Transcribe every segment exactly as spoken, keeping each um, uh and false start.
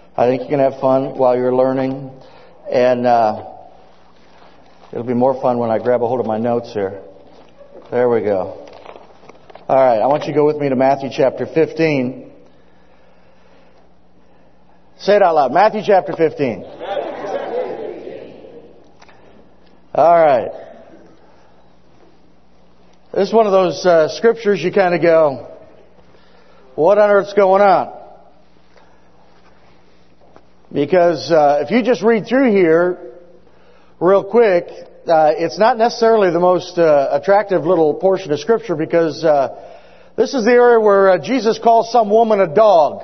I think you can have fun while you're learning. And uh, it'll be more fun when I grab a hold of my notes here. There we go. All right, I want you to go with me to Matthew chapter fifteen. Say it out loud. Matthew chapter fifteen. All right. This is one of those uh, scriptures you kind of go, what on earth's going on? Because uh, if you just read through here real quick, uh, it's not necessarily the most uh, attractive little portion of scripture, because uh, this is the area where uh, Jesus calls some woman a dog.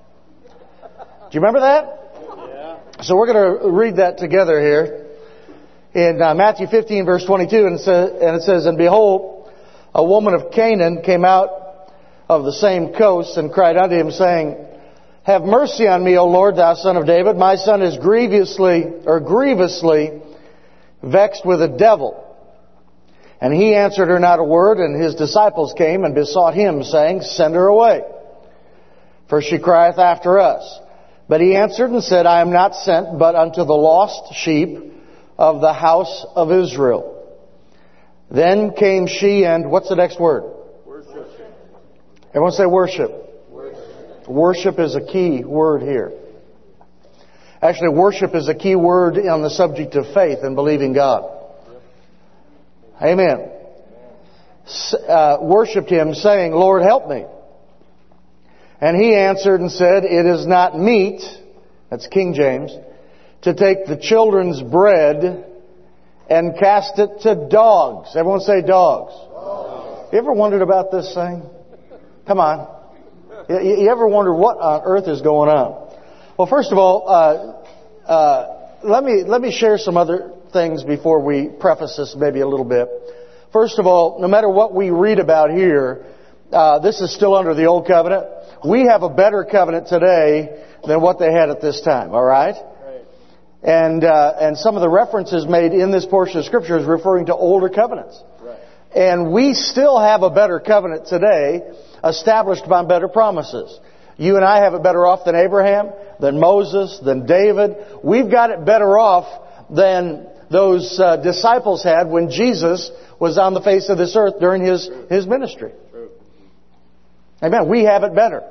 Do you remember that? Yeah. So we're going to read that together here in uh, Matthew fifteen, verse twenty-two, and it, says, and it says, "And behold, a woman of Canaan came out of the same coast and cried unto him, saying, Have mercy on me, O Lord, thou son of David. My son is grievously or grievously vexed with a devil. And he answered her not a word, and his disciples came and besought him, saying, Send her away, for she crieth after us. But he answered and said, I am not sent but unto the lost sheep of the house of Israel. Then came she and," what's the next word? Worship. Everyone say worship. Worship. Worship is a key word here. Actually, worship is a key word on the subject of faith and believing God. Amen. Uh, worshipped him, saying, Lord, help me. And he answered and said, It is not meet, that's King James, to take the children's bread and cast it to dogs. Everyone say dogs. Dogs. You ever wondered about this thing? Come on. You, you ever wondered what on earth is going on? Well, first of all, uh, uh, let me let me share some other things before we preface this maybe a little bit. First of all, no matter what we read about here, uh, this is still under the old covenant. We have a better covenant today than what they had at this time. All right. And uh, and some of the references made in this portion of Scripture is referring to older covenants. Right. And we still have a better covenant today, established by better promises. You and I have it better off than Abraham, than Moses, than David. We've got it better off than those uh, disciples had when Jesus was on the face of this earth during his, his ministry. True. Amen. We have it better.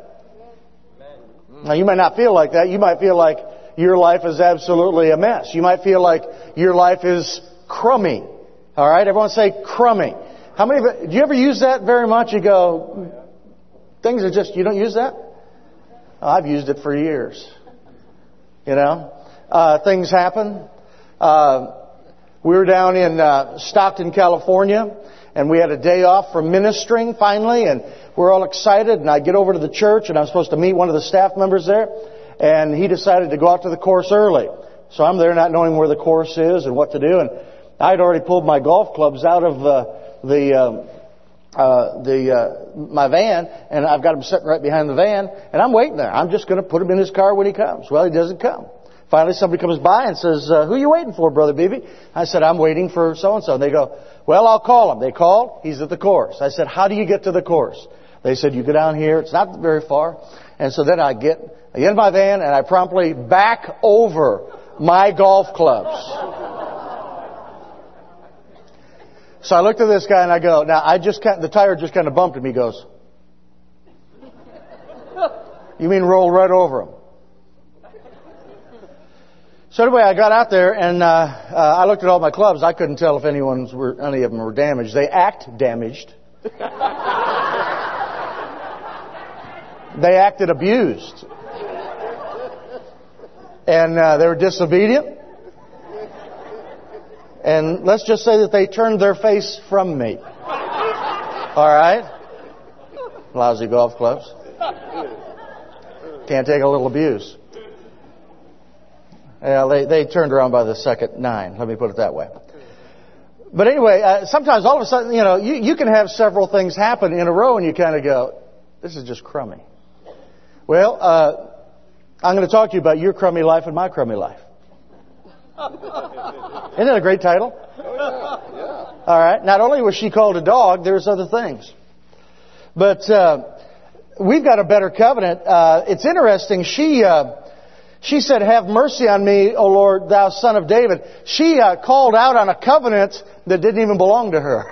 Amen. Now, you might not feel like that. You might feel like your life is absolutely a mess. You might feel like your life is crummy. All right? Everyone say crummy. How many of it, do you ever use that very much? You go, things are just, you don't use that? Oh, I've used it for years. You know? Uh, things happen. Uh, we were down in uh, Stockton, California, and we had a day off from ministering finally, and we're all excited, and I get over to the church, and I'm supposed to meet one of the staff members there. And he decided to go out to the course early. So I'm there not knowing where the course is and what to do. And I'd already pulled my golf clubs out of uh, the um, uh, the uh, my van, and I've got them sitting right behind the van. And I'm waiting there. I'm just going to put him in his car when he comes. Well, he doesn't come. Finally, somebody comes by and says, uh, who are you waiting for, Brother Beebe? I said, I'm waiting for so-and-so. And they go, well, I'll call him. They called. He's at the course. I said, how do you get to the course? They said, you go down here. It's not very far. And so then I get... I get in my van and I promptly back over my golf clubs. So I looked at this guy and I go, now I just kind of, the tire just kind of bumped him. He goes, you mean roll right over him? So anyway, I got out there and uh, uh, I looked at all my clubs. I couldn't tell if anyone's were, any of them were damaged. They act damaged. They acted abused. And uh, they were disobedient. And let's just say that they turned their face from me. All right? Lousy golf clubs. Can't take a little abuse. Yeah, they, they turned around by the second nine. Let me put it that way. But anyway, uh, sometimes all of a sudden, you know, you, you can have several things happen in a row and you kind of go, this is just crummy. Well, uh, I'm going to talk to you about your crummy life and my crummy life. Isn't that a great title? Oh, yeah. Yeah. All right. Not only was she called a dog, there's other things. But uh, we've got a better covenant. Uh, it's interesting. She uh, She said, have mercy on me, O Lord, thou son of David. She uh, called out on a covenant that didn't even belong to her.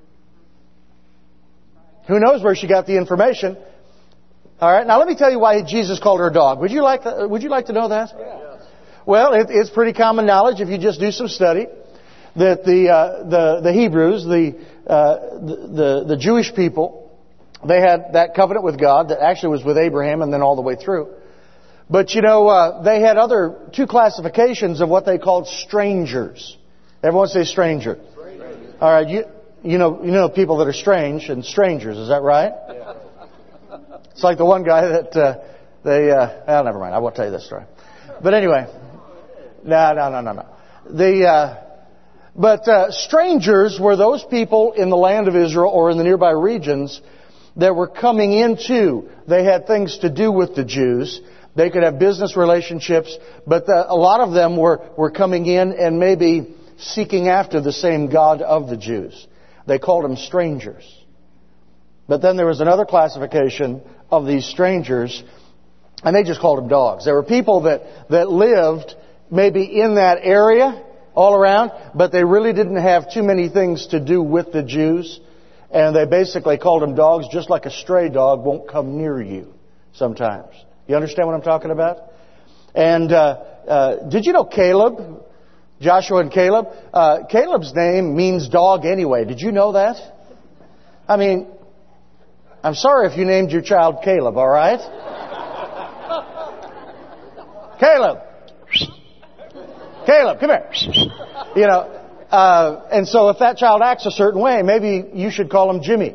Who knows where she got the information? All right. Now let me tell you why Jesus called her a dog. Would you like to, would you like to know that? Yes. Well, it, it's pretty common knowledge if you just do some study that the uh, the the Hebrews, the, uh, the the the Jewish people, they had that covenant with God that actually was with Abraham and then all the way through. But you know, uh, they had other two classifications of what they called strangers. Everyone say stranger. Stranger. All right, you you know you know people that are strange and strangers. Is that right? Yeah. It's like the one guy that uh, they. Uh, oh, never mind. I won't tell you this story. But anyway, no, no, no, no, no. The uh, but uh, strangers were those people in the land of Israel or in the nearby regions that were coming into. They had things to do with the Jews. They could have business relationships, but the, a lot of them were, were coming in and maybe seeking after the same God of the Jews. They called them strangers. But then there was another classification of these strangers, and they just called them dogs. There were people that, that lived maybe in that area all around, but they really didn't have too many things to do with the Jews, and they basically called them dogs, just like a stray dog won't come near you sometimes. You understand what I'm talking about? And uh, uh, did you know Caleb, Joshua and Caleb? Uh, Caleb's name means dog anyway. Did you know that? I mean, I'm sorry if you named your child Caleb, all right? Caleb. Caleb, come here. You know, uh, and so if that child acts a certain way, maybe you should call him Jimmy.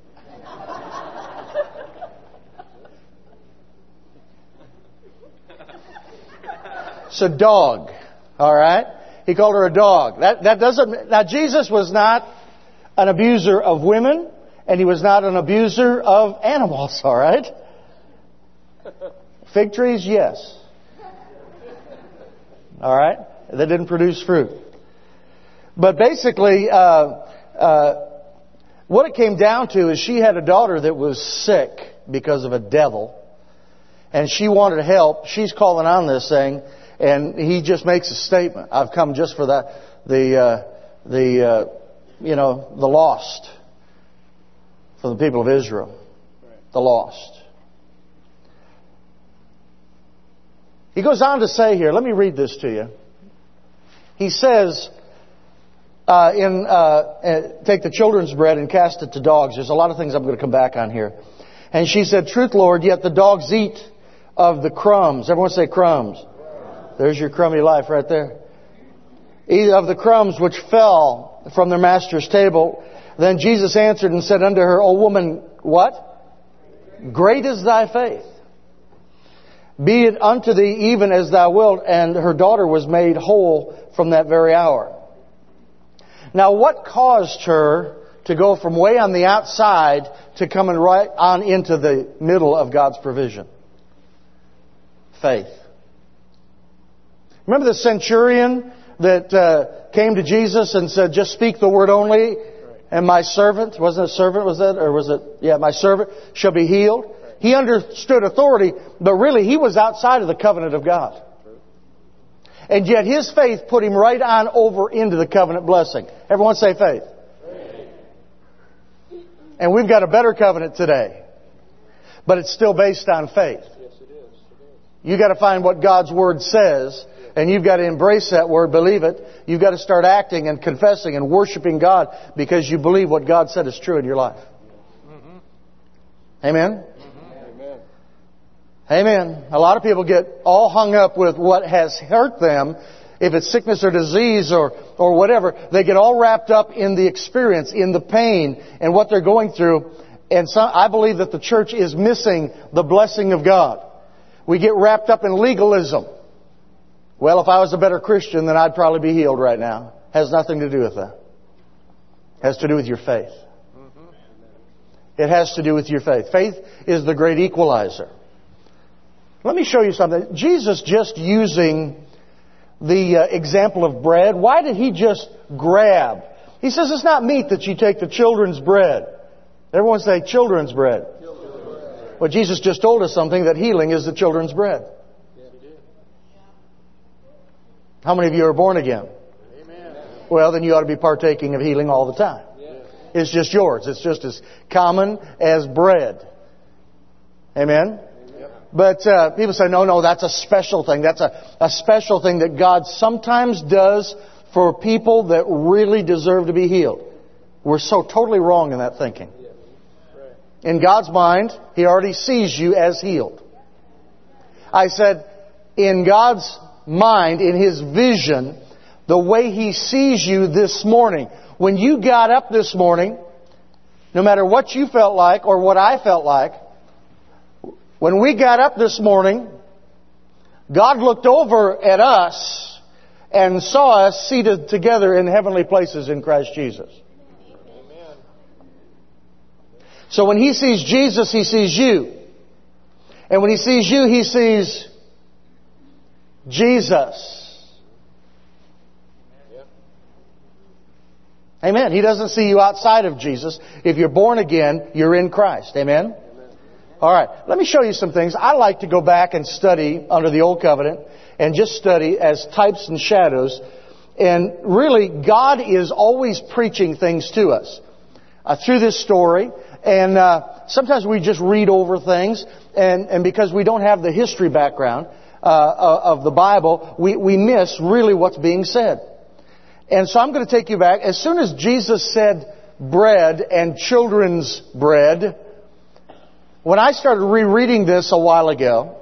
So dog, all right? He called her a dog. That that doesn't. Now Jesus was not an abuser of women, and he was not an abuser of animals. All right? Fig trees, yes. All right, they didn't produce fruit. But basically, uh, uh, what it came down to is she had a daughter that was sick because of a devil, and she wanted help. She's calling on this thing. And he just makes a statement. I've come just for that, the, uh, the, uh, you know, the lost. For the people of Israel. The lost. He goes on to say here, let me read this to you. He says, uh, in, uh, take the children's bread and cast it to dogs. There's a lot of things I'm going to come back on here. And she said, truth, Lord, yet the dogs eat of the crumbs. Everyone say crumbs. There's your crummy life right there. Eat of the crumbs which fell from their master's table. Then Jesus answered and said unto her, O woman, what? Great is thy faith. Be it unto thee even as thou wilt. And her daughter was made whole from that very hour. Now what caused her to go from way on the outside to coming right on into the middle of God's provision? Faith. Remember the centurion that uh, came to Jesus and said, just speak the word only, and my servant, wasn't it a servant, was that? Or was it, yeah, my servant shall be healed. He understood authority, but really he was outside of the covenant of God. And yet his faith put him right on over into the covenant blessing. Everyone say faith. Faith. And we've got a better covenant today. But it's still based on faith. Yes, it is. You've got to find what God's Word says. And you've got to embrace that word, believe it. You've got to start acting and confessing and worshiping God because you believe what God said is true in your life. Mm-hmm. Amen? Mm-hmm. Amen. Amen. A lot of people get all hung up with what has hurt them. If it's sickness or disease or, or whatever, they get all wrapped up in the experience, in the pain, and what they're going through. And so I believe that the church is missing the blessing of God. We get wrapped up in legalism. Well, if I was a better Christian, then I'd probably be healed right now. Has nothing to do with that. Has to do with your faith. Mm-hmm. It has to do with your faith. Faith is the great equalizer. Let me show you something. Jesus just using the uh, example of bread. Why did he just grab? He says it's not meat that you take the children's bread. Everyone say children's bread. Children's bread. Well, Jesus just told us something, that healing is the children's bread. How many of you are born again? Amen. Well, then you ought to be partaking of healing all the time. Yes. It's just yours. It's just as common as bread. Amen? Yep. But uh, people say, no, no, that's a special thing. That's a, a special thing that God sometimes does for people that really deserve to be healed. We're so totally wrong in that thinking. In God's mind, He already sees you as healed. I said, in God's mind, in His vision, the way He sees you this morning, when you got up this morning, no matter what you felt like or what I felt like, when we got up this morning, God looked over at us and saw us seated together in heavenly places in Christ Jesus. Amen. So when He sees Jesus, He sees you. And when He sees you, He sees Jesus. Amen. He doesn't see you outside of Jesus. If you're born again, you're in Christ. Amen? All right. Let me show you some things. I like to go back and study under the Old Covenant and just study as types and shadows. And really, God is always preaching things to us uh, through this story. And uh, sometimes we just read over things. And, and because we don't have the history background uh, of the Bible, we, we miss really what's being said. And so I'm going to take you back. As soon as Jesus said bread and children's bread, when I started rereading this a while ago,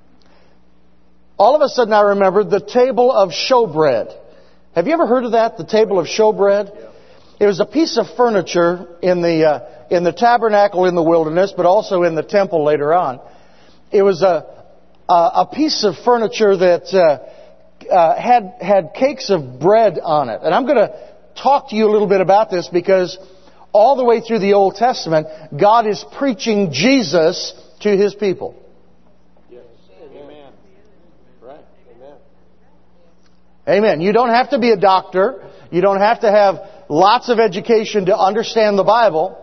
all of a sudden I remembered the table of showbread. Have you ever heard of that? The table of showbread? Yeah. It was a piece of furniture in the uh, in the tabernacle in the wilderness, but also in the temple later on. It was a a, a piece of furniture that uh, uh, had had cakes of bread on it. And I'm going to talk to you a little bit about this because all the way through the Old Testament, God is preaching Jesus to His people. Yes. Amen. Right. Amen. Amen. You don't have to be a doctor. You don't have to have lots of education to understand the Bible.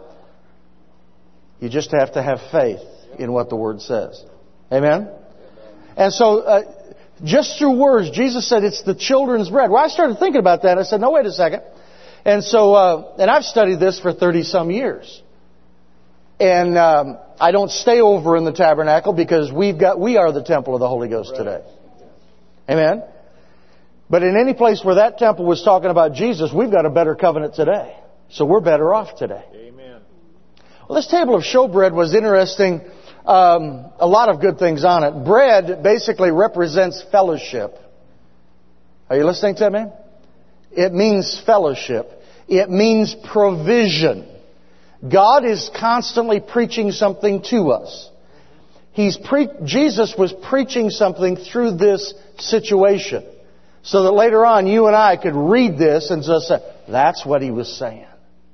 You just have to have faith in what the Word says. Amen? And so, uh, just through words, Jesus said it's the children's bread. Well, I started thinking about that. I said, no, wait a second. And so, uh, and I've studied this for thirty some years. And, um, I don't stay over in the tabernacle because we've got, we are the temple of the Holy Ghost today. Amen? But in any place where that temple was talking about Jesus, we've got a better covenant today. So we're better off today. Amen. Well, this table of showbread was interesting. Um, a lot of good things on it. Bread basically represents fellowship. Are you listening to me? It means fellowship. It means provision. God is constantly preaching something to us. He's pre- Jesus was preaching something through this situation. So that later on, you and I could read this and just say, that's what He was saying.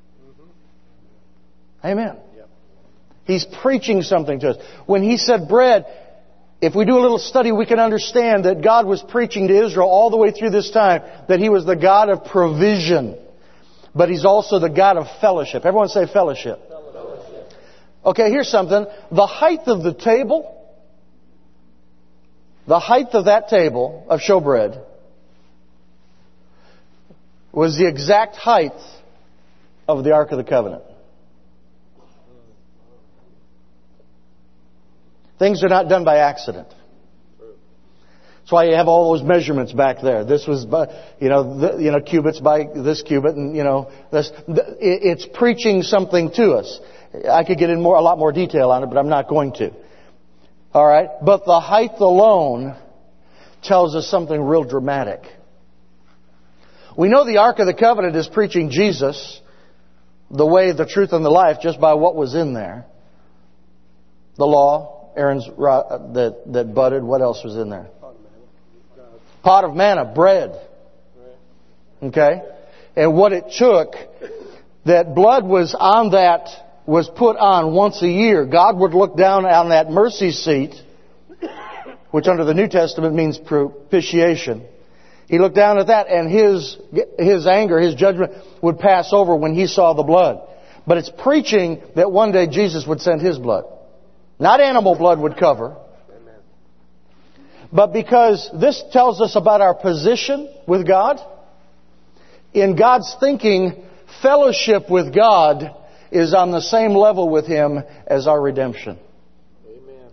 Mm-hmm. Amen. Yep. He's preaching something to us. When He said bread, if we do a little study, we can understand that God was preaching to Israel all the way through this time, that He was the God of provision. But He's also the God of fellowship. Everyone say fellowship. Fellowship. Okay, here's something. The height of the table, the height of that table of showbread, was the exact height of the Ark of the Covenant. Things are not done by accident. That's why you have all those measurements back there. This was, by, you know, the, you know, cubits by this cubit, and you know, this. It's preaching something to us. I could get in more, a lot more detail on it, but I'm not going to. All right, but the height alone tells us something real dramatic. We know the Ark of the Covenant is preaching Jesus, the way, the truth, and the life, just by what was in there. The law, Aaron's rod that, that budded. What else was in there? Pot of manna, bread. Okay? And what it took, that blood was on that, was put on once a year. God would look down on that mercy seat, which under the New Testament means propitiation. He looked down at that, and his his anger, his judgment would pass over when He saw the blood. But it's preaching that one day Jesus would send His blood. Not animal blood would cover. but because this tells us about our position with God. In God's thinking, fellowship with God is on the same level with Him as our redemption. Amen.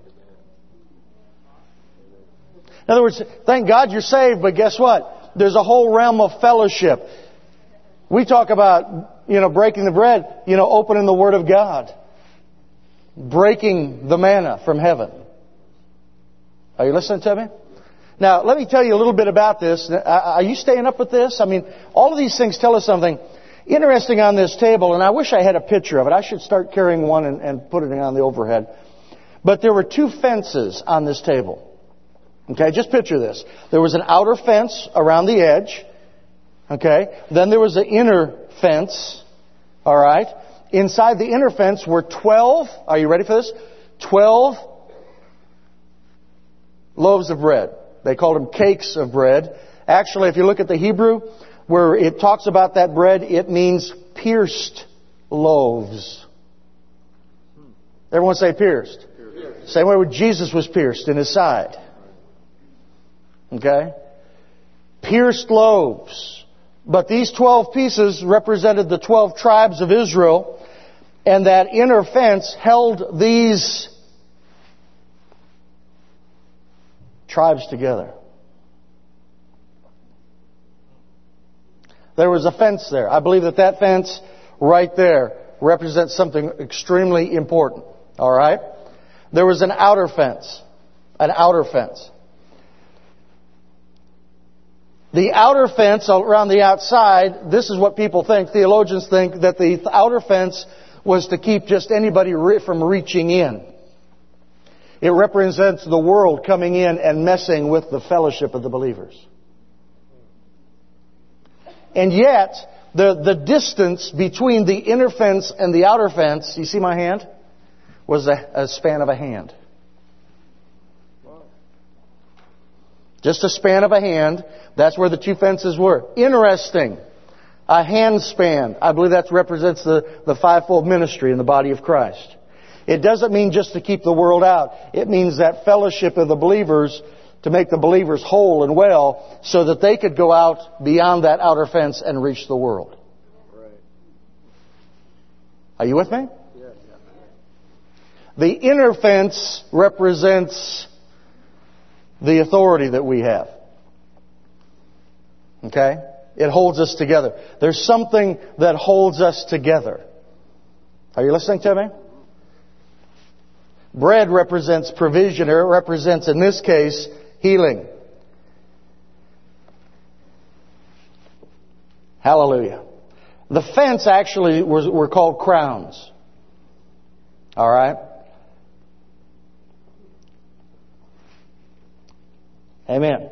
In other words, thank God you're saved, but guess what? There's a whole realm of fellowship. We talk about, you know, breaking the bread, you know, opening the Word of God. Breaking the manna from heaven. Are you listening to me? Now, let me tell you a little bit about this. Are you staying up with this? I mean, all of these things tell us something interesting on this table, and I wish I had a picture of it. I should start carrying one and, and put it on the overhead. But there were two fences on this table. Okay, just picture this. There was an outer fence around the edge. Okay, then there was an inner fence. All right. Inside the inner fence were twelve, are you ready for this? twelve loaves of bread. They called them cakes of bread. Actually, if you look at the Hebrew, where it talks about that bread, it means pierced loaves. Everyone say pierced. Pierced. Same way where Jesus was pierced in His side. Okay? Pierced loaves. But these twelve pieces represented the twelve tribes of Israel, and that inner fence held these tribes together. There was a fence there. I believe that that fence right there represents something extremely important. All right? There was an outer fence. An outer fence. The outer fence around the outside, this is what people think, theologians think, that the outer fence was to keep just anybody from reaching in. It represents the world coming in and messing with the fellowship of the believers. And yet, the, the distance between the inner fence and the outer fence, you see my hand, was a, a span of a hand. Just a span of a hand. That's where the two fences were. Interesting. A hand span. I believe that represents the, the fivefold ministry in the body of Christ. It doesn't mean just to keep the world out. It means that fellowship of the believers to make the believers whole and well so that they could go out beyond that outer fence and reach the world. Right. Are you with me? Yeah. The inner fence represents the authority that we have. Okay? It holds us together. There's something that holds us together. Are you listening to me? Bread represents provision, or it represents, in this case, healing. Hallelujah. The fence actually was, were called crowns. All right? Amen.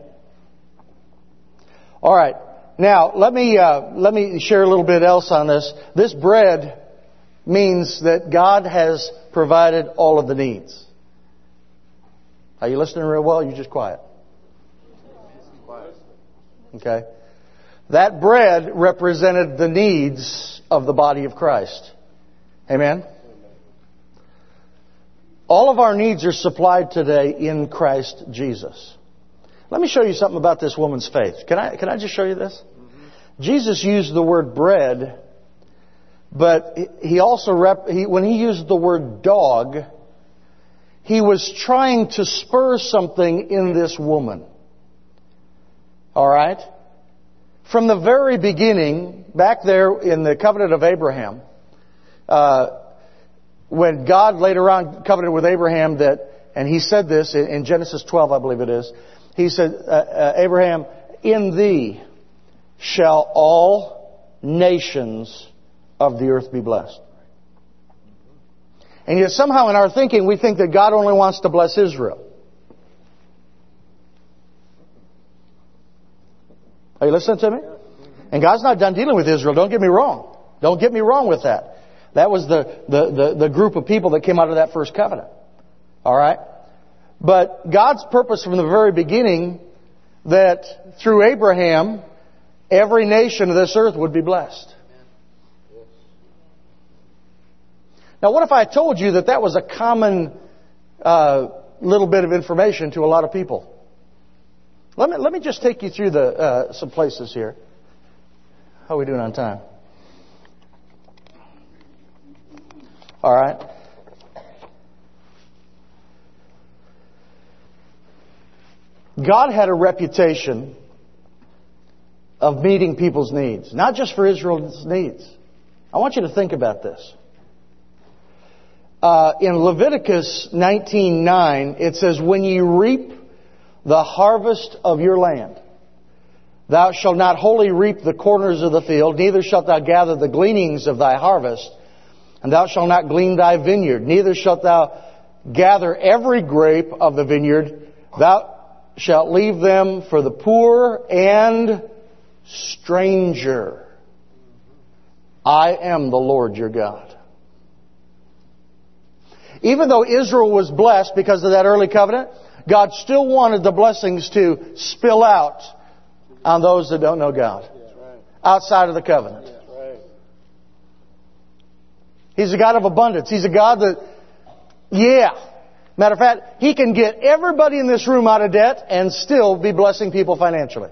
All right. Now, let me uh, let me share a little bit else on this. This bread means that God has provided all of the needs. Are you listening real well? Or are you just quiet? Okay. That bread represented the needs of the body of Christ. Amen? All of our needs are supplied today in Christ Jesus. Let me show you something about this woman's faith. Can I, can I just show you this? Mm-hmm. Jesus used the word bread, but he also, rep, he, when he used the word dog, he was trying to spur something in this woman. All right? From the very beginning, back there in the covenant of Abraham, uh, when God later on covenanted with Abraham that, and he said this in, in Genesis twelve, I believe it is, he said, uh, uh, Abraham, in thee shall all nations of the earth be blessed. And yet somehow in our thinking, we think that God only wants to bless Israel. Are you listening to me? And God's not done dealing with Israel. Don't get me wrong. Don't get me wrong with that. That was the, the, the, the group of people that came out of that first covenant. All right? But God's purpose from the very beginning that through Abraham, every nation of this earth would be blessed. Now, what if I told you that that was a common uh, little bit of information to a lot of people? Let me, let me just take you through the uh, some places here. How are we doing on time? All right. God had a reputation of meeting people's needs, not just for Israel's needs. I want you to think about this. Uh, in Leviticus nineteen nine, it says, "When you reap the harvest of your land, thou shalt not wholly reap the corners of the field, neither shalt thou gather the gleanings of thy harvest, and thou shalt not glean thy vineyard, neither shalt thou gather every grape of the vineyard. Thou shalt leave them for the poor and stranger. I am the Lord your God." Even though Israel was blessed because of that early covenant, God still wanted the blessings to spill out on those that don't know God, outside of the covenant. He's a God of abundance. He's a God that, yeah. Matter of fact, He can get everybody in this room out of debt and still be blessing people financially.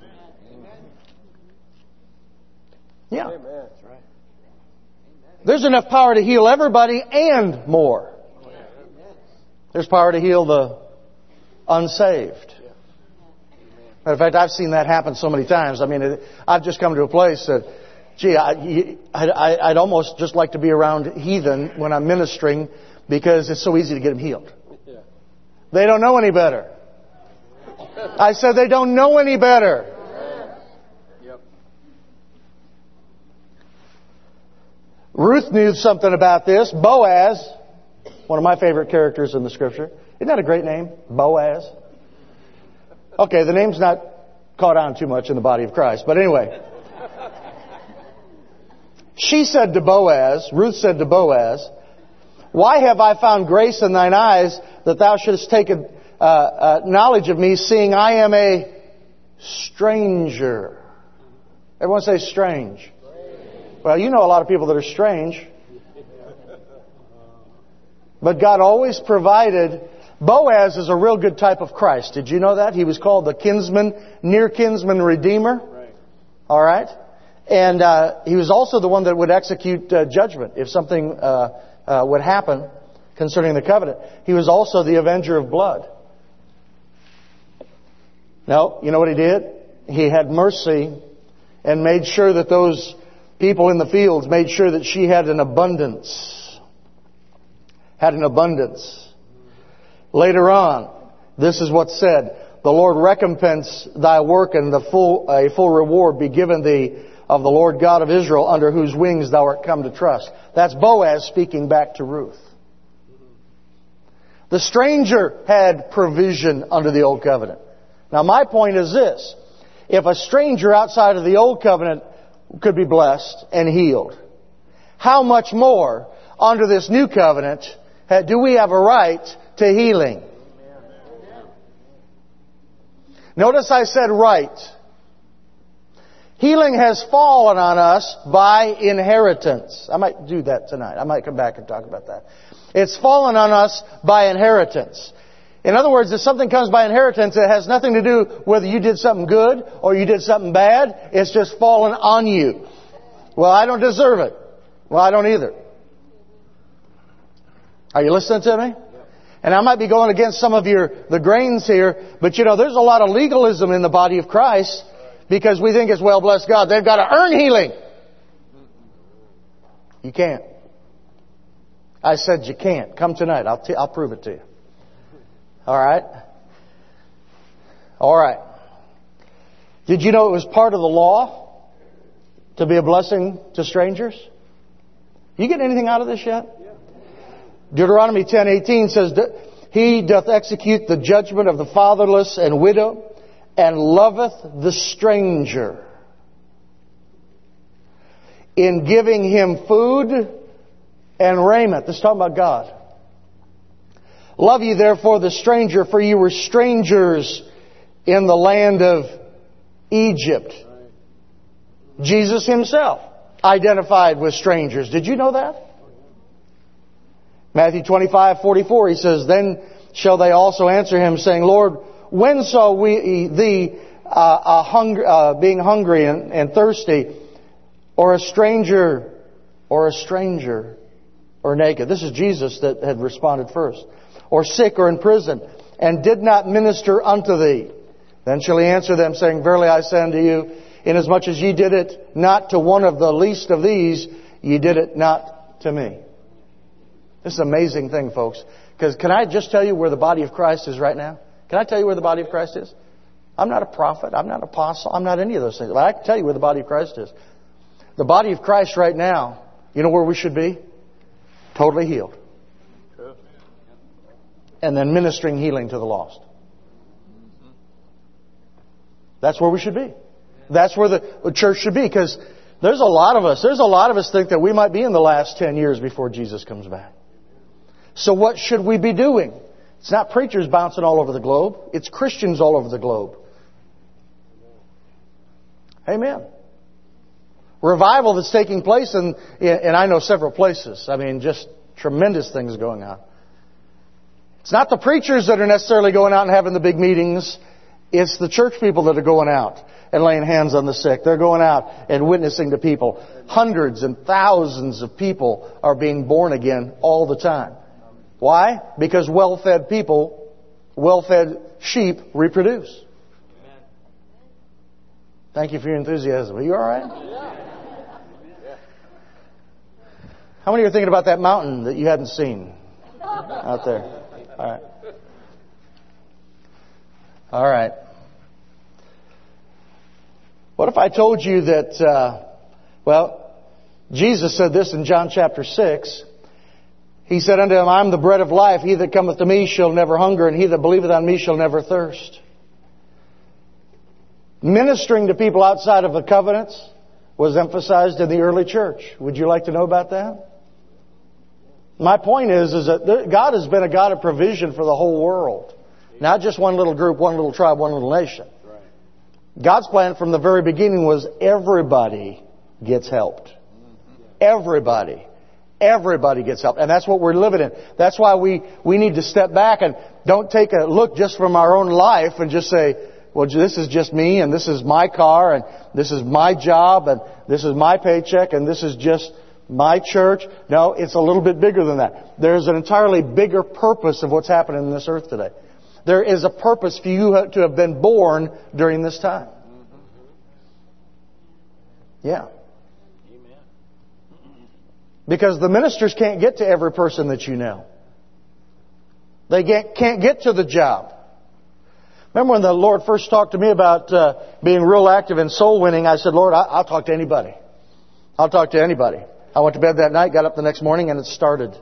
Yeah. There's enough power to heal everybody and more. There's power to heal the unsaved. Matter of fact, I've seen that happen so many times. I mean, I've just come to a place that, gee, I, I, I'd almost just like to be around heathen when I'm ministering because it's so easy to get them healed. They don't know any better. I said they don't know any better. Ruth knew something about this. Boaz, one of my favorite characters in the Scripture. Isn't that a great name? Boaz. Okay, the name's not caught on too much in the body of Christ. But anyway. She said to Boaz, Ruth said to Boaz, "Why have I found grace in thine eyes that thou shouldest take a, uh, uh, knowledge of me, seeing I am a stranger?" Everyone say strange. Well, you know a lot of people that are strange. But God always provided. Boaz is a real good type of Christ. Did you know that? He was called the kinsman, near kinsman redeemer. Right. All right. And uh, he was also the one that would execute uh, judgment if something uh, uh, would happen concerning the covenant. He was also the avenger of blood. No, you know what he did? He had mercy and made sure that those people in the fields made sure that she had an abundance. Had an abundance. Later on, this is what's said: "The Lord recompense thy work, and the full a full reward be given thee of the Lord God of Israel, under whose wings thou art come to trust." That's Boaz speaking back to Ruth. The stranger had provision under the old covenant. Now my point is this: if a stranger outside of the old covenant could be blessed and healed, how much more under this new covenant do we have a right to healing? Notice I said right. Healing has fallen on us by inheritance. I might do that tonight. I might come back and talk about that. It's fallen on us by inheritance. In other words, if something comes by inheritance, it has nothing to do whether you did something good or you did something bad. It's just fallen on you. Well, I don't deserve it. Well, I don't either. Are you listening to me? And I might be going against some of your the grains here, but you know, there's a lot of legalism in the body of Christ because we think it's, well, bless God, they've got to earn healing. You can't. I said you can't. Come tonight. I'll t- I'll prove it to you. All right? All right. Did you know it was part of the law to be a blessing to strangers? You get anything out of this yet? Deuteronomy ten eighteen says, "He doth execute the judgment of the fatherless and widow, and loveth the stranger, in giving him food and raiment." This is talking about God. "Love ye therefore the stranger, for ye were strangers in the land of Egypt." Jesus Himself identified with strangers. Did you know that? Matthew twenty-five forty-four, He says, "Then shall they also answer Him, saying, Lord, when saw we thee uh, a hung, uh, being hungry and, and thirsty, or a stranger, or a stranger, or naked? This is Jesus that had responded first. Or sick or in prison, and did not minister unto thee? Then shall he answer them, saying, Verily I say unto you, inasmuch as ye did it not to one of the least of these, ye did it not to me. This is an amazing thing, folks. Because can I just tell you where the body of Christ is right now? Can I tell you where the body of Christ is? I'm not a prophet. I'm not an apostle. I'm not any of those things. But I can tell you where the body of Christ is. The body of Christ right now, you know where we should be? Totally healed. And then ministering healing to the lost. That's where we should be. That's where the church should be. Because there's a lot of us, there's a lot of us think that we might be in the last ten years before Jesus comes back. So what should we be doing? It's not preachers bouncing all over the globe. It's Christians all over the globe. Amen. Revival that's taking place, in, and I know several places. I mean, just tremendous things going on. It's not the preachers that are necessarily going out and having the big meetings. It's the church people that are going out and laying hands on the sick. They're going out and witnessing to people. Hundreds and thousands of people are being born again all the time. Why? Because well-fed people, well-fed sheep reproduce. Thank you for your enthusiasm. Are you all right? How many are thinking about that mountain that you hadn't seen out there? All right. All right. What if I told you that, uh, well, Jesus said this in John chapter six. He said unto him, I am the bread of life. He that cometh to me shall never hunger, and he that believeth on me shall never thirst. Ministering to people outside of the covenants was emphasized in the early church. Would you like to know about that? My point is, is that God has been a God of provision for the whole world. Not just one little group, one little tribe, one little nation. God's plan from the very beginning was everybody gets helped. Everybody. Everybody gets helped. And that's what we're living in. That's why we, we need to step back and don't take a look just from our own life and just say, well, this is just me, and this is my car, and this is my job, and this is my paycheck, and this is just my church. No, it's a little bit bigger than that. There's an entirely bigger purpose of what's happening in this earth today. There is a purpose for you to have been born during this time. Yeah. Because the ministers can't get to every person that you know. They can't get to the job. Remember when the Lord first talked to me about uh, being real active in soul winning, I said, Lord, I'll talk to anybody. I'll talk to anybody. I went to bed that night, got up the next morning, and it started.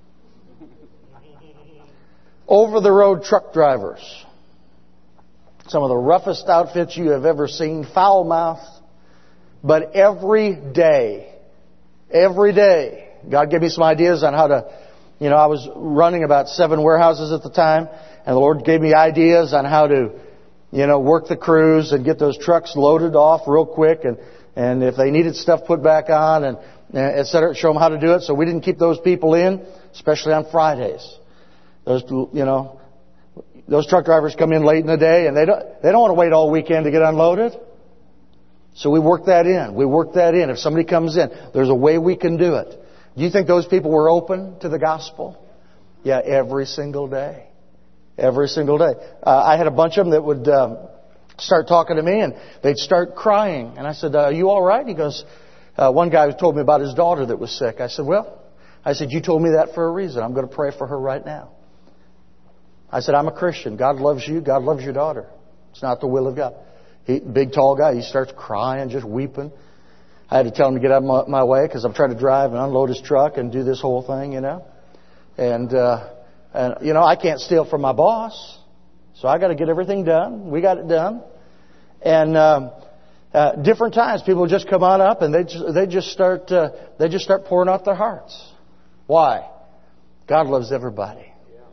Over-the-road truck drivers. Some of the roughest outfits you have ever seen, foul-mouthed. But every day, every day, God gave me some ideas on how to, you know, I was running about seven warehouses at the time, and the Lord gave me ideas on how to, you know, work the crews and get those trucks loaded off real quick, and, and if they needed stuff put back on, and et cetera, show them how to do it. So we didn't keep those people in, especially on Fridays. Those, you know, those truck drivers come in late in the day, and they don't, they don't want to wait all weekend to get unloaded. So we work that in. We work that in. If somebody comes in, there's a way we can do it. Do you think those people were open to the gospel? Yeah, every single day. Every single day. Uh, I had a bunch of them that would um, start talking to me, and they'd start crying. And I said, uh, are you all right? He goes, uh, one guy told me about his daughter that was sick. I said, well, I said, you told me that for a reason. I'm going to pray for her right now. I said, I'm a Christian. God loves you. God loves your daughter. It's not the will of God. He, big, tall guy. He starts crying, just weeping. I had to tell him to get out of my, my way because I'm trying to drive and unload his truck and do this whole thing, you know. And, uh, and you know, I can't steal from my boss. So I got to get everything done. We got it done. And um, uh, different times, people just come on up and they just, they just start uh, they just start pouring out their hearts. Why? God loves everybody.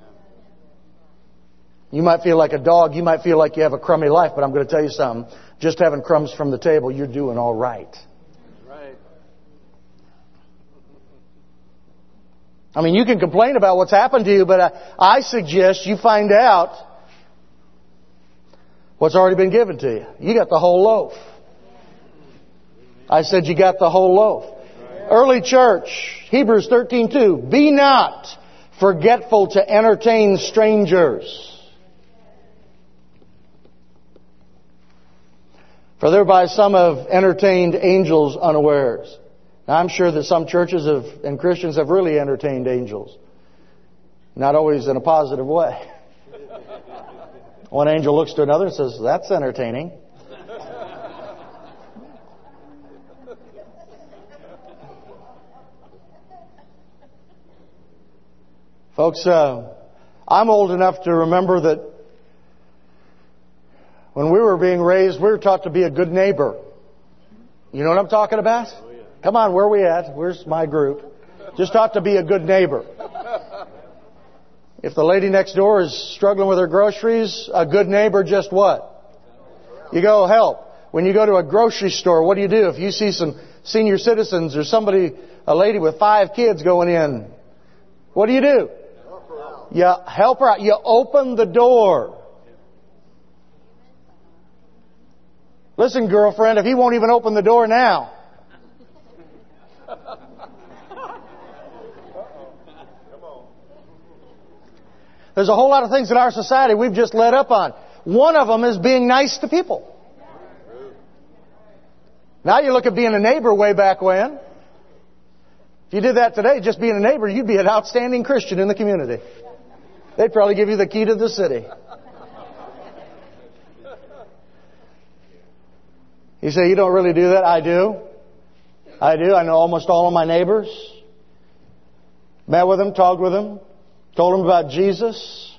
You might feel like a dog. You might feel like you have a crummy life, but I'm going to tell you something. Just having crumbs from the table, you're doing all right. Right. I mean, you can complain about what's happened to you, but I, I suggest you find out What's already been given to you? You got the whole loaf. I said you got the whole loaf. Early church, Hebrews thirteen two. Be not forgetful to entertain strangers. For thereby some have entertained angels unawares. Now, I'm sure that some churches have, and Christians have really entertained angels. Not always in a positive way. One angel looks to another and says, that's entertaining. Folks, uh, I'm old enough to remember that when we were being raised, we were taught to be a good neighbor. You know what I'm talking about? Oh, yeah. Come on, where are we at? Where's my group? Just taught to be a good neighbor. If the lady next door is struggling with her groceries, a good neighbor just what? You go help. When you go to a grocery store, what do you do? If you see some senior citizens or somebody, a lady with five kids going in, what do you do? You help her out. You open the door. Listen, girlfriend, if he won't even open the door now. There's a whole lot of things in our society we've just let up on. One of them is being nice to people. Now you look at being a neighbor way back when. If you did that today, just being a neighbor, you'd be an outstanding Christian in the community. They'd probably give you the key to the city. You say, you don't really do that? I do. I do. I know almost all of my neighbors. Met with them, talked with them, told them about Jesus.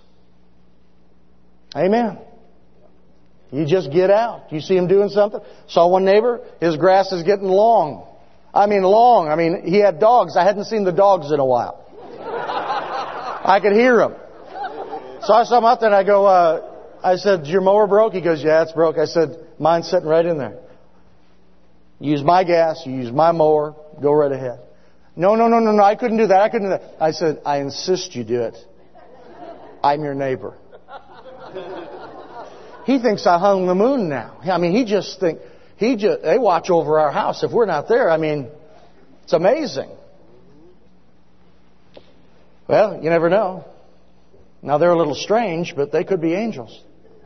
Amen. You just get out. You see him doing something. Saw one neighbor, his grass is getting long. I mean long. I mean, he had dogs. I hadn't seen the dogs in a while. I could hear them. So I saw him out there and I go, uh, I said, your mower broke? He goes, yeah, it's broke. I said, mine's sitting right in there. Use my gas, you use my mower, go right ahead. No, no, no, no, no, I couldn't do that, I couldn't do that. I said, I insist you do it. I'm your neighbor. He thinks I hung the moon now. I mean, he just think, he just, they watch over our house. If we're not there, I mean, it's amazing. Well, you never know. Now they're a little strange, but they could be angels.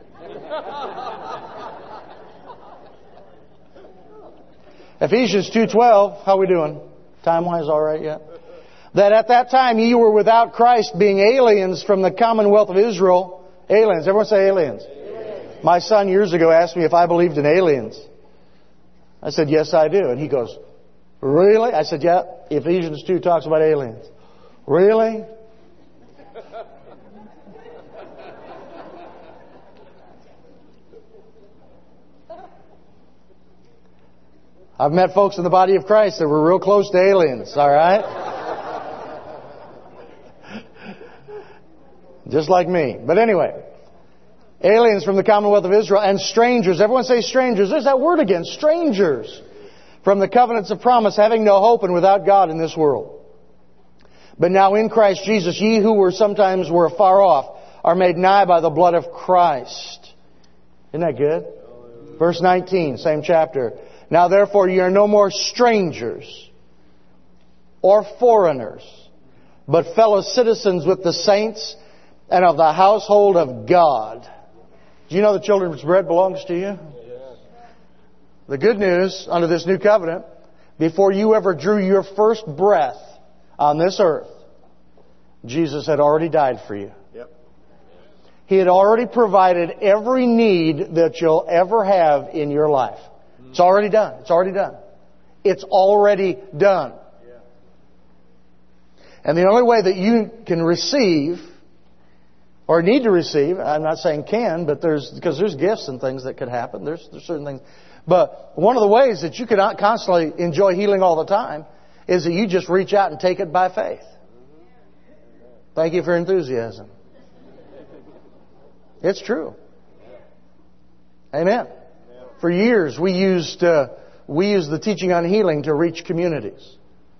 Ephesians two twelve, how we doing? Time-wise all right yet? That at that time ye were without Christ, being aliens from the commonwealth of Israel. Aliens. Everyone say aliens. Aliens. My son years ago asked me if I believed in aliens. I said, yes, I do. And he goes, really? I said, yeah, Ephesians two talks about aliens. Really? I've met folks in the body of Christ that were real close to aliens, all right? Just like me. But anyway, aliens from the commonwealth of Israel and strangers. Everyone say strangers. There's that word again, strangers. From the covenants of promise, having no hope and without God in this world. But now in Christ Jesus, ye who were sometimes were afar off, are made nigh by the blood of Christ. Isn't that good? Verse nineteen, same chapter. Now therefore ye are no more strangers or foreigners, but fellow citizens with the saints and of the household of God. Do you know the children's bread belongs to you? The good news under this new covenant, before you ever drew your first breath on this earth, Jesus had already died for you. Yep. He had already provided every need that you'll ever have in your life. It's already done. It's already done. It's already done. Yeah. And the only way that you can receive, or need to receive, I'm not saying can, but there's, because there's gifts and things that could happen. There's, there's certain things. But one of the ways that you can constantly enjoy healing all the time is that you just reach out and take it by faith. Thank you for your enthusiasm. It's true. Amen. For years, we used uh, we used the teaching on healing to reach communities.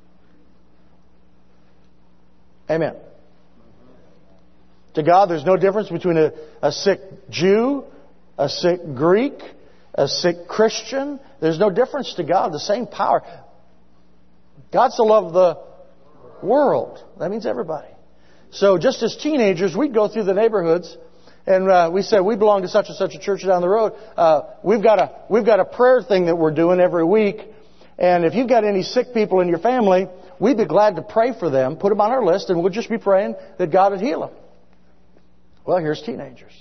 Amen. To God, there's no difference between a, a sick Jew a sick Greek, a sick Christian. There's no difference to God. The same power. God so loved the world. That means everybody. So just as teenagers, we'd go through the neighborhoods and uh, we said, we belong to such and such a church down the road. Uh, we've got a we've got a prayer thing that we're doing every week. And if you've got any sick people in your family, we'd be glad to pray for them, put them on our list, and we'll just be praying that God would heal them. Well, here's teenagers.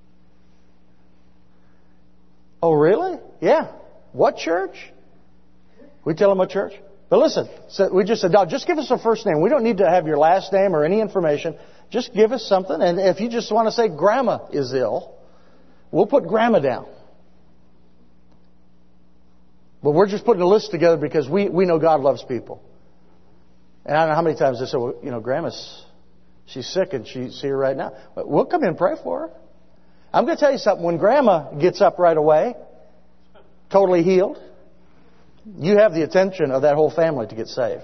Oh, really? Yeah. What church? We tell them what church? But listen, so we just said, no, just give us a first name. We don't need to have your last name or any information. Just give us something. And if you just want to say Grandma is ill, we'll put Grandma down. But we're just putting a list together because we, we know God loves people. And I don't know how many times they say, well, you know, Grandma's, she's sick and she see her right now. But we'll come in and pray for her. I'm going to tell you something. When Grandma gets up right away, totally healed, you have the attention of that whole family to get saved.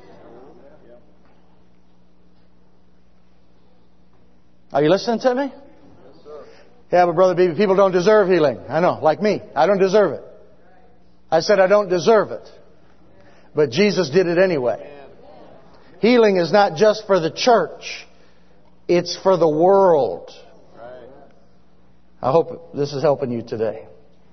Are you listening to me? Yes, sir. Yeah, but Brother Beebe, people don't deserve healing. I know, like me. I don't deserve it. I said I don't deserve it. But Jesus did it anyway. Healing is not just for the church. It's for the world. I hope this is helping you today.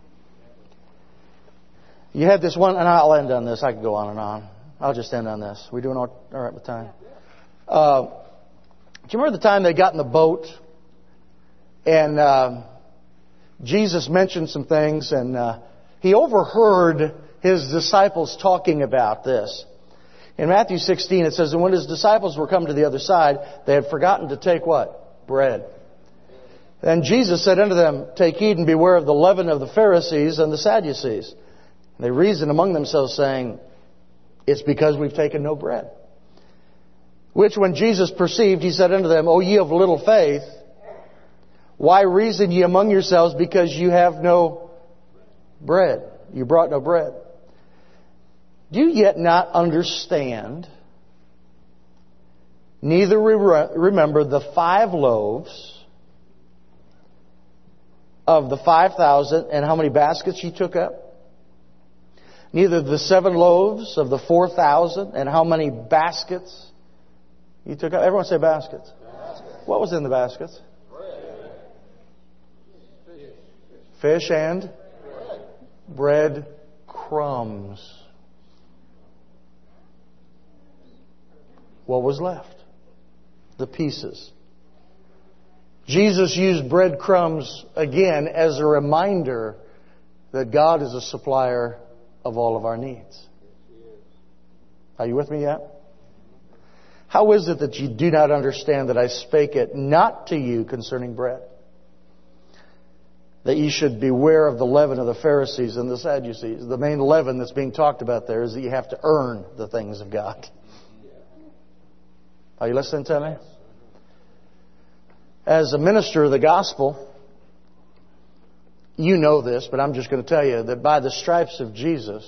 You had this one, and I'll end on this. I could go on and on. I'll just end on this. We doing all, all right with time? Uh, do you remember the time they got in the boat and uh, Jesus mentioned some things, and uh, he overheard his disciples talking about this. In Matthew sixteen, it says, and when his disciples were come to the other side, they had forgotten to take what? Bread. Then Jesus said unto them, take heed and beware of the leaven of the Pharisees and the Sadducees. And they reasoned among themselves, saying, it's because we've taken no bread. Which when Jesus perceived, he said unto them, O ye of little faith, why reason ye among yourselves, because you have no bread? You brought no bread. Do you yet not understand, neither re- remember the five loaves of the five thousand, and how many baskets ye took up? Neither the seven loaves of the four thousand, and how many baskets you took up? Everyone say baskets. Baskets. What was in the baskets? Bread. Fish and bread. bread crumbs. What was left? The pieces. Jesus used breadcrumbs again as a reminder that God is a supplier of all of our needs. Are you with me yet? How is it that you do not understand that I spake it not to you concerning bread? That you should beware of the leaven of the Pharisees and the Sadducees. The main leaven that's being talked about there is that you have to earn the things of God. Are you listening to me? As a minister of the gospel, you know this, but I'm just going to tell you that by the stripes of Jesus,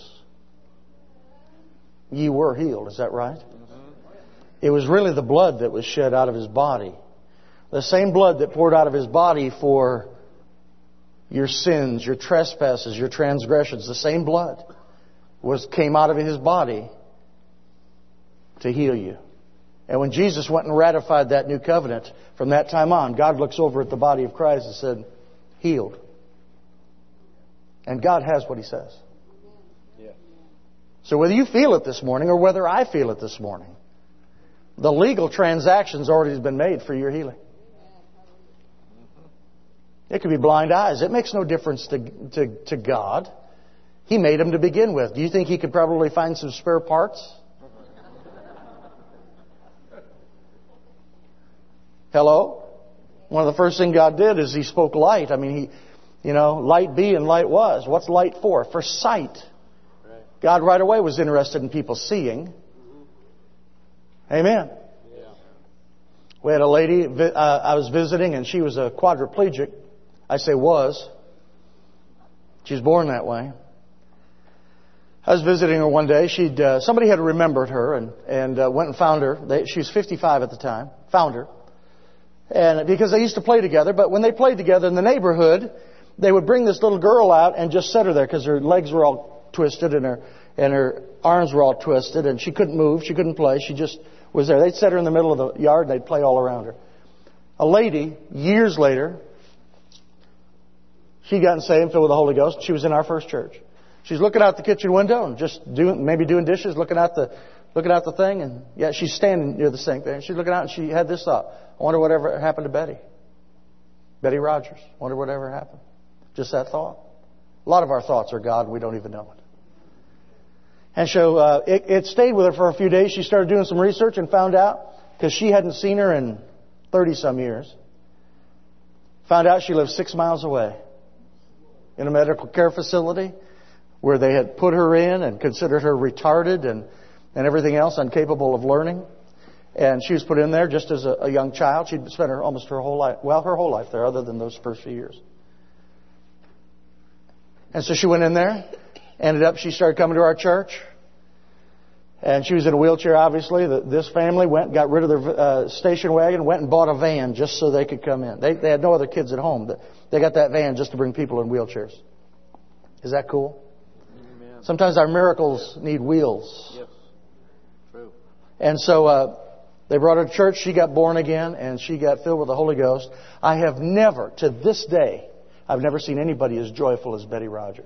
ye were healed. Is that right? Mm-hmm. It was really the blood that was shed out of His body. The same blood that poured out of His body for your sins, your trespasses, your transgressions. The same blood was came out of His body to heal you. And when Jesus went and ratified that new covenant, from that time on, God looks over at the body of Christ and said, healed. And God has what He says. Yeah. So whether you feel it this morning or whether I feel it this morning, the legal transaction's already been made for your healing. It could be blind eyes. It makes no difference to, to, to God. He made them to begin with. Do you think He could probably find some spare parts? Hello? One of the first things God did is He spoke light. I mean, He, you know, light be and light was. What's light for? For sight. Right. God right away was interested in people seeing. Mm-hmm. Amen. Yeah. We had a lady uh, I was visiting, and she was a quadriplegic. I say was. She was born that way. I was visiting her one day. She'd uh, somebody had remembered her and and uh, went and found her. They, she was fifty-five at the time. Found her. And because they used to play together, but when they played together in the neighborhood, they would bring this little girl out and just set her there because her legs were all twisted and her and her arms were all twisted and she couldn't move, she couldn't play, she just was there. They'd set her in the middle of the yard and they'd play all around her. A lady, years later, she got saved, filled with the Holy Ghost. She was in our first church. She's looking out the kitchen window and just doing, maybe doing dishes, looking out the, looking out the thing, and yeah, she's standing near the sink there. And she's looking out and she had this thought: I wonder whatever happened to Betty. Betty Rogers. I wonder whatever happened. Just that thought. A lot of our thoughts are God and we don't even know it. And so uh, it, it stayed with her for a few days. She started doing some research and found out, because she hadn't seen her in thirty some years, found out she lived six miles away in a medical care facility where they had put her in and considered her retarded and, and everything else, incapable of learning. And she was put in there just as a, a young child. She'd spent her, almost her whole life, well, her whole life there, other than those first few years. And so she went in there. Ended up, she started coming to our church. And she was in a wheelchair, obviously. The, this family went, got rid of their uh, station wagon, went and bought a van just so they could come in. They, they had no other kids at home. They got that van just to bring people in wheelchairs. Is that cool? Amen. Sometimes our miracles need wheels. Yes. True. And so uh, they brought her to church. She got born again, and she got filled with the Holy Ghost. I have never, to this day, I've never seen anybody as joyful as Betty Rogers.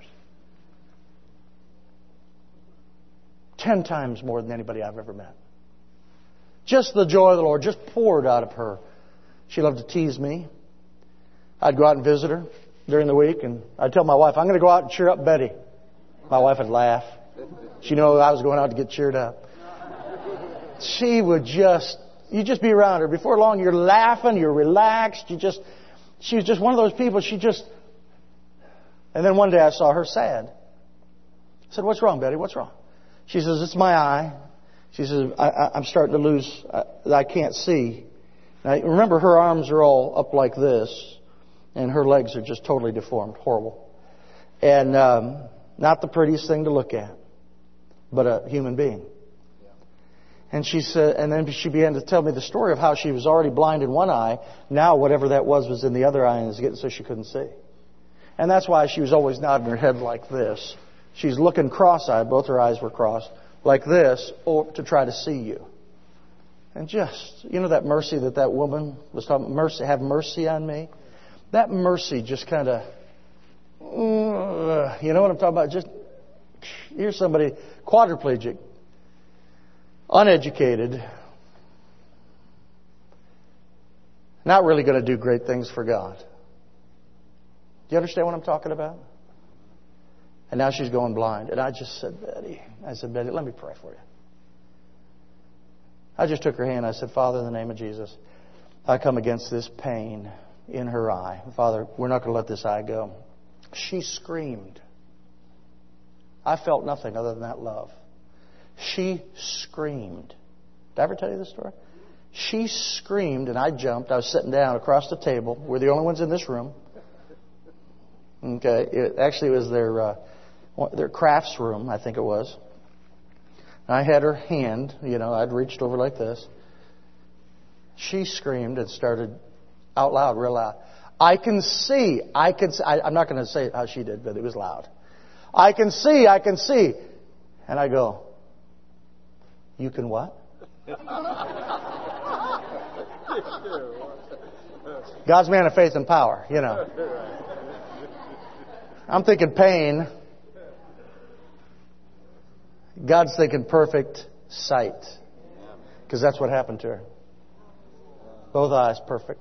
Ten times more than anybody I've ever met. Just the joy of the Lord just poured out of her. She loved to tease me. I'd go out and visit her during the week, and I'd tell my wife, I'm going to go out and cheer up Betty. My wife would laugh. She knew I was going out to get cheered up. She would just, you just be around her. Before long, you're laughing, you're relaxed. You just, she was just one of those people. She just, and then one day I saw her sad. I said, what's wrong, Betty? What's wrong? She says, it's my eye. She says, I, I, I'm starting to lose, I, I can't see. Now, remember, her arms are all up like this, and her legs are just totally deformed, horrible. And um, not the prettiest thing to look at, but a human being. And she said, and then she began to tell me the story of how she was already blind in one eye. Now whatever that was was in the other eye, and was getting so she couldn't see. And that's why she was always nodding her head like this. She's looking cross-eyed, both her eyes were crossed, like this, or to try to see you. And just, you know that mercy that that woman was talking about, mercy, have mercy on me? That mercy just kind of, uh, you know what I'm talking about? Just, here's somebody, quadriplegic, uneducated, not really going to do great things for God. Do you understand what I'm talking about? And now she's going blind. And I just said, Betty, I said, Betty, let me pray for you. I just took her hand. I said, Father, in the name of Jesus, I come against this pain in her eye. Father, we're not going to let this eye go. She screamed. I felt nothing other than that love. She screamed. Did I ever tell you this story? She screamed and I jumped. I was sitting down across the table. We're the only ones in this room. Okay. It, actually, it was their... Uh, their crafts room, I think it was. I had her hand, you know, I'd reached over like this. She screamed and started out loud, real loud. I can see, I can see, I, I'm not going to say how she did, but it was loud. I can see, I can see. And I go, you can what? God's man of faith and power, you know. I'm thinking pain. God's thinking perfect sight. Because that's what happened to her. Both eyes perfect.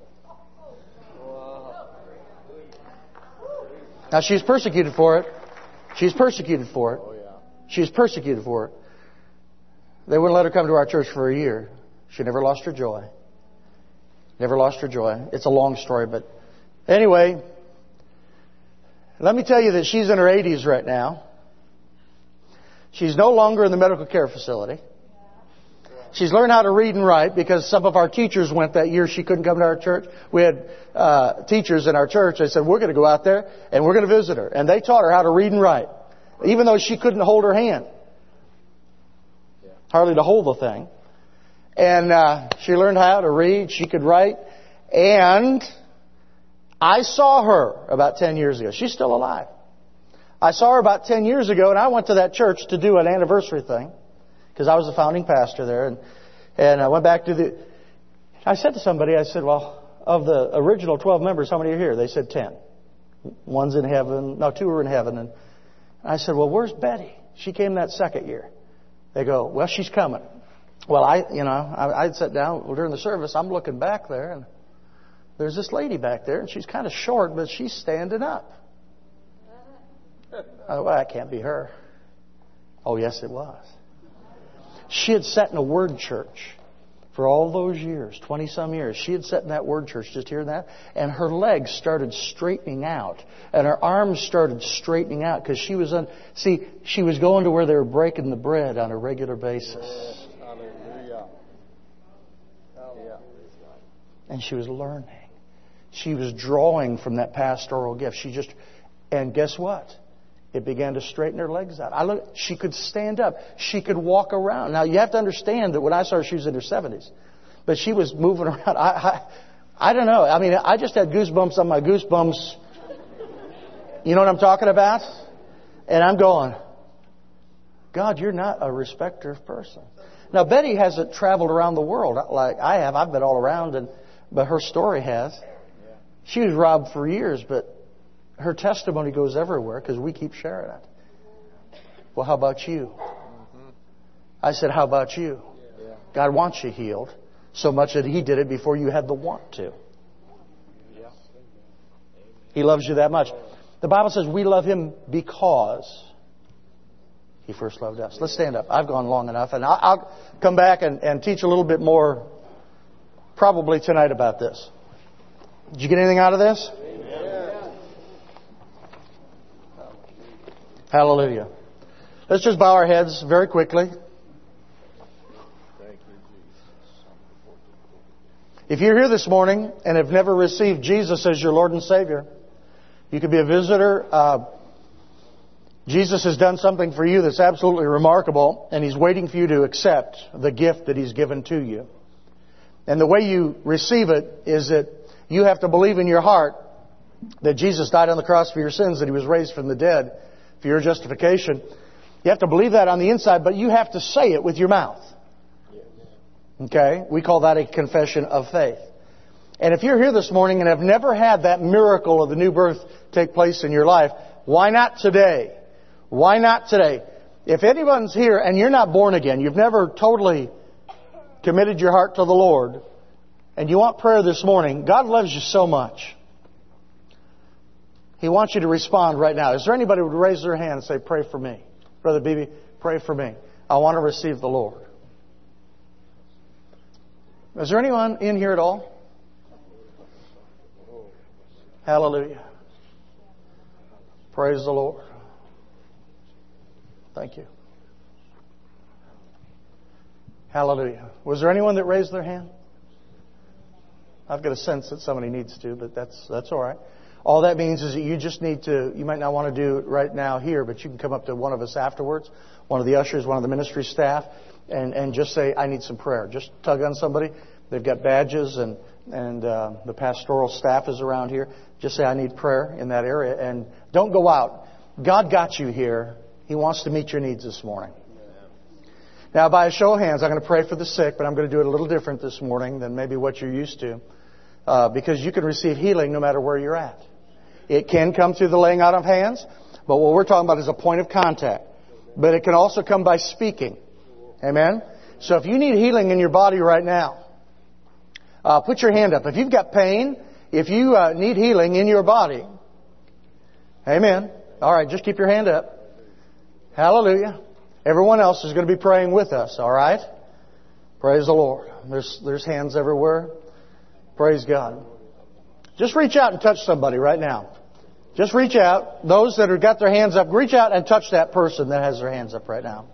Now she's persecuted for it. She's persecuted for it. She's persecuted for it. They wouldn't let her come to our church for a year. She never lost her joy. Never lost her joy. It's a long story, but anyway, let me tell you that she's in her eighties right now. She's no longer in the medical care facility. She's learned how to read and write because some of our teachers went that year. She couldn't come to our church. We had uh, teachers in our church. They said, we're going to go out there and we're going to visit her. And they taught her how to read and write, even though she couldn't hold her hand. Hardly to hold the thing. And uh, she learned how to read. She could write. And I saw her about ten years ago. She's still alive. I saw her about ten years ago, and I went to that church to do an anniversary thing because I was the founding pastor there. And, and I went back to the... I said to somebody, I said, well, of the original twelve members, how many are here? They said ten. One's in heaven. No, two are in heaven. And I said, well, where's Betty? She came that second year. They go, well, she's coming. Well, I, you know, I, I'd sat down well, during the service. I'm looking back there, and there's this lady back there, and she's kind of short, but she's standing up. Oh, well, that can't be her. Oh, yes, it was. She had sat in a word church for all those years, twenty-some years. She had sat in that word church, just hearing that, and her legs started straightening out, and her arms started straightening out because she was on. See, she was going to where they were breaking the bread on a regular basis. Hallelujah. Hallelujah. And she was learning. She was drawing from that pastoral gift. She just, and guess what? It began to straighten her legs out. I look, she could stand up. She could walk around. Now, you have to understand that when I saw her, she was in her seventies. But she was moving around. I, I, I don't know. I mean, I just had goosebumps on my goosebumps. You know what I'm talking about? And I'm going, God, you're not a respecter of person. Now, Betty hasn't traveled around the world like I have. I've been all around, and but her story has. She was robbed for years, but her testimony goes everywhere because we keep sharing it. Well, how about you? I said, how about you? God wants you healed so much that He did it before you had the want to. He loves you that much. The Bible says we love Him because He first loved us. Let's stand up. I've gone long enough, and I'll, I'll come back and, and teach a little bit more probably tonight about this. Did you get anything out of this? Amen. Hallelujah. Let's just bow our heads very quickly. If you're here this morning and have never received Jesus as your Lord and Savior, you could be a visitor. Uh, Jesus has done something for you that's absolutely remarkable, and He's waiting for you to accept the gift that He's given to you. And the way you receive it is that you have to believe in your heart that Jesus died on the cross for your sins, that He was raised from the dead for your justification. You have to believe that on the inside, but you have to say it with your mouth. Okay? We call that a confession of faith. And if you're here this morning and have never had that miracle of the new birth take place in your life, why not today? Why not today? If anyone's here and you're not born again, you've never totally committed your heart to the Lord, and you want prayer this morning, God loves you so much. He wants you to respond right now. Is there anybody who would raise their hand and say, pray for me? Brother Beebe, pray for me. I want to receive the Lord. Is there anyone in here at all? Hallelujah. Praise the Lord. Thank you. Hallelujah. Was there anyone that raised their hand? I've got a sense that somebody needs to, but that's that's all right. All that means is that you just need to, you might not want to do it right now here, but you can come up to one of us afterwards, one of the ushers, one of the ministry staff, and, and just say, I need some prayer. Just tug on somebody. They've got badges, and, and uh, the pastoral staff is around here. Just say, I need prayer in that area. And don't go out. God got you here. He wants to meet your needs this morning. Now, by a show of hands, I'm going to pray for the sick, but I'm going to do it a little different this morning than maybe what you're used to. Uh, because you can receive healing no matter where you're at. It can come through the laying out of hands, but what we're talking about is a point of contact. But it can also come by speaking. Amen? So if you need healing in your body right now, uh, put your hand up. If you've got pain, if you uh, need healing in your body, amen. All right, just keep your hand up. Hallelujah. Everyone else is going to be praying with us, all right? Praise the Lord. There's, there's hands everywhere. Praise God. Just reach out and touch somebody right now. Just reach out. Those that have got their hands up, reach out and touch that person that has their hands up right now.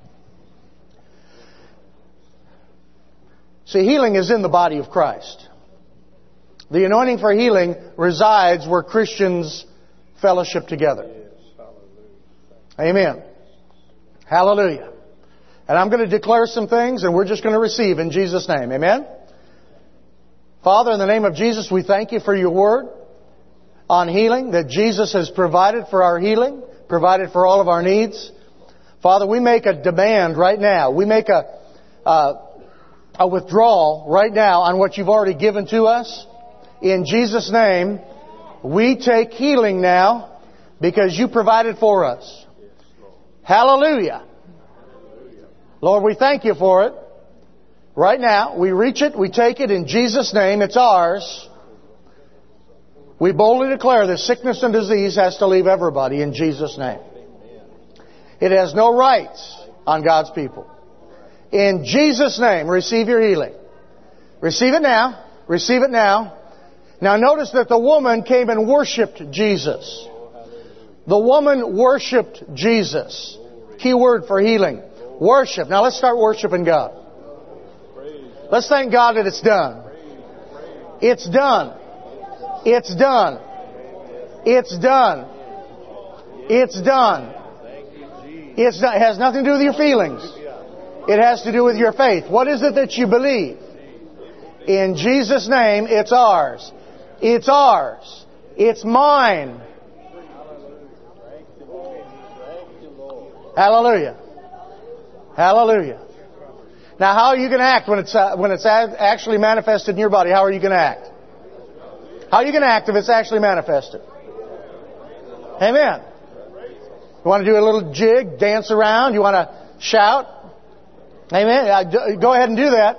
See, healing is in the body of Christ. The anointing for healing resides where Christians fellowship together. Amen. Hallelujah. And I'm going to declare some things, and we're just going to receive in Jesus' name. Amen. Father, in the name of Jesus, we thank You for Your word. on healing, that Jesus has provided for our healing, provided for all of our needs. Father, we make a demand right now. We make a, uh, a withdrawal right now on what You've already given to us. In Jesus' name, we take healing now because You provided for us. Hallelujah. Lord, we thank You for it. Right now, we reach it, we take it in Jesus' name. It's ours. We boldly declare that sickness and disease has to leave everybody in Jesus' name. It has no rights on God's people. In Jesus' name, receive your healing. Receive it now. Receive it now. Now notice that the woman came and worshipped Jesus. The woman worshipped Jesus. Key word for healing. Worship. Now let's start worshiping God. Let's thank God that it's done. It's done. It's done. It's done. It's done. It's done. It has nothing to do with your feelings. It has to do with your faith. What is it that you believe? In Jesus' name, it's ours. It's ours. It's mine. Hallelujah. Hallelujah. Now, how are you going to act when it's uh, when it's actually manifested in your body? How are you going to act? How are you going to act if it's actually manifested? Amen. You want to do a little jig, dance around? You want to shout? Amen. Go ahead and do that.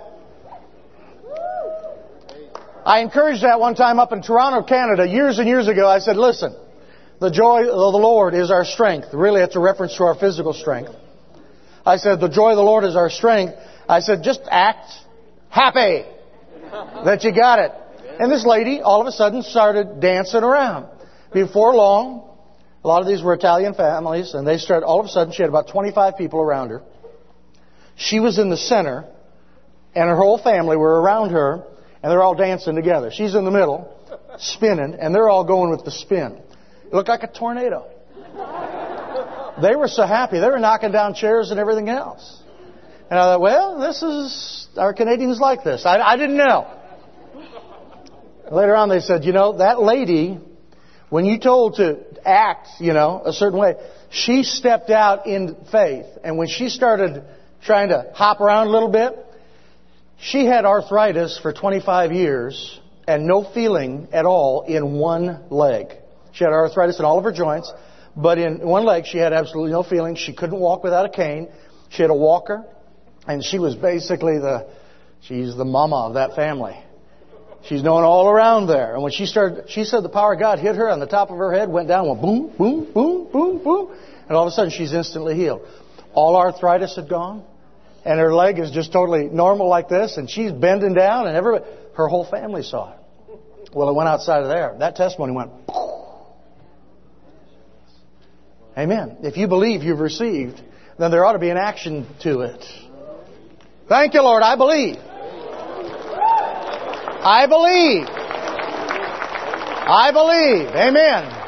I encouraged that one time up in Toronto, Canada, years and years ago. I said, listen, the joy of the Lord is our strength. Really, it's a reference to our physical strength. I said, the joy of the Lord is our strength. I said, just act happy that you got it. And this lady, all of a sudden, started dancing around. Before long, a lot of these were Italian families, and they started, all of a sudden, she had about twenty-five people around her. She was in the center, and her whole family were around her, and they're all dancing together. She's in the middle, spinning, and they're all going with the spin. It looked like a tornado. They were so happy. They were knocking down chairs and everything else. And I thought, well, this is, our Canadians like this. I, I didn't know. Later on they said, you know, that lady, when you told to act, you know, a certain way, she stepped out in faith. And when she started trying to hop around a little bit, she had arthritis for twenty-five years and no feeling at all in one leg. She had arthritis in all of her joints, but in one leg she had absolutely no feeling. She couldn't walk without a cane. She had a walker, and she was basically the, she's the mama of that family. She's known all around there. And when she started, she said the power of God hit her on the top of her head, went down, went boom, boom, boom, boom, boom. And all of a sudden she's instantly healed. All arthritis had gone. And her leg is just totally normal like this. And she's bending down, and everybody, her whole family saw it. Well, it went outside of there. That testimony went. Amen. If you believe you've received, then there ought to be an action to it. Thank you, Lord. I believe. I believe. I believe. Amen.